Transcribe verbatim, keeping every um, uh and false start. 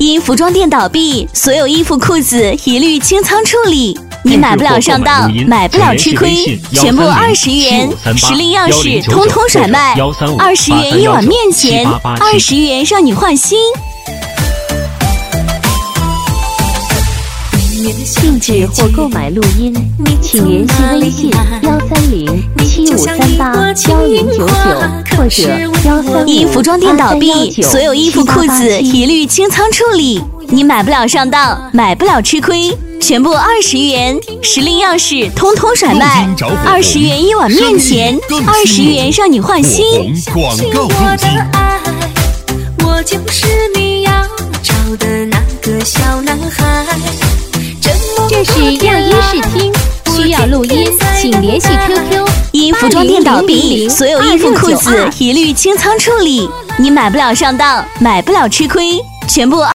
因服装店倒闭，所有衣服裤子一律清仓处理。你买不了上当，买不了吃亏，全部二十元，时令样式通通甩卖，二十元一碗面钱，二十元让你换新。 定制或购买录音，请联系微信幺三零七五三八幺零九九或者幺三因服装店倒闭，所有衣服裤子一律清仓处理。你买不了上当，买不了吃亏，全部二十元，时令样式通通甩卖，二十元一碗面钱，二十元让你换新。 广告入侵，我就是你要找的那个小男孩。 这是样音试听，需要录音，请联系 Q Q。 因服装店倒闭，所有衣服裤子一律清仓处理。你买不了上当，买不了吃亏，全部